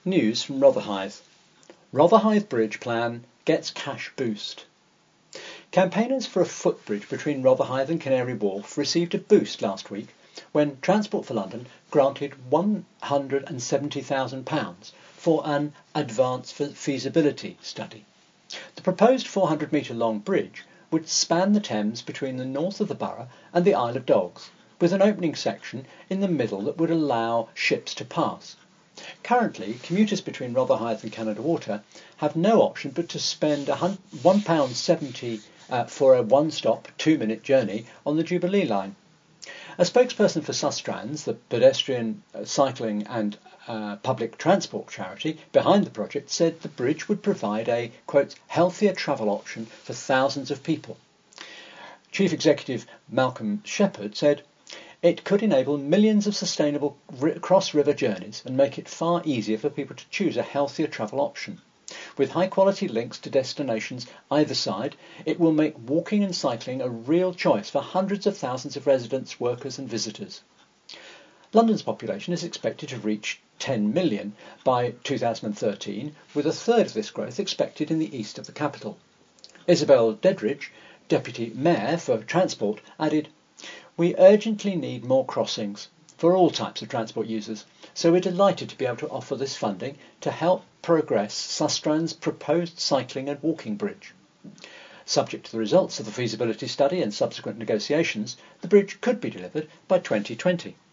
News from Rotherhithe. Rotherhithe Bridge plan gets cash boost. Campaigners for a footbridge between Rotherhithe and Canary Wharf received a boost last week when Transport for London granted £170,000 for an advanced feasibility study. The proposed 400-metre long bridge would span the Thames between the north of the borough and the Isle of Dogs, with an opening section in the middle that would allow ships to pass. Currently, commuters between Rotherhithe and Canada Water have no option but to spend £1.70 for a one-stop, 2-minute journey on the Jubilee line. A spokesperson for Sustrans, the pedestrian, cycling and public transport charity behind the project, said the bridge would provide a, quote, healthier travel option for thousands of people. Chief Executive Malcolm Shepherd said, "It could enable millions of sustainable cross-river journeys and make it far easier for people to choose a healthier travel option. With high-quality links to destinations either side, it will make walking and cycling a real choice for hundreds of thousands of residents, workers and visitors." London's population is expected to reach 10 million by 2013, with a third of this growth expected in the east of the capital. Isabel Dedridge, Deputy Mayor for Transport, added, "We urgently need more crossings for all types of transport users, so we're delighted to be able to offer this funding to help progress Sustrans' proposed cycling and walking bridge. Subject to the results of the feasibility study and subsequent negotiations, the bridge could be delivered by 2020.